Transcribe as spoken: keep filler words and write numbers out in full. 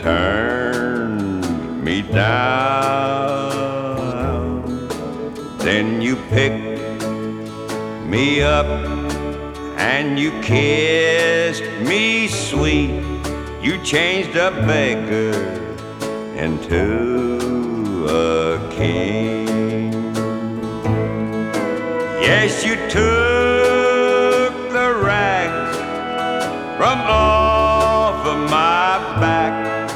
turned me down. Then you picked me up and you kissed me sweet. You changed a beggar into a king. Yes, you took the rags from all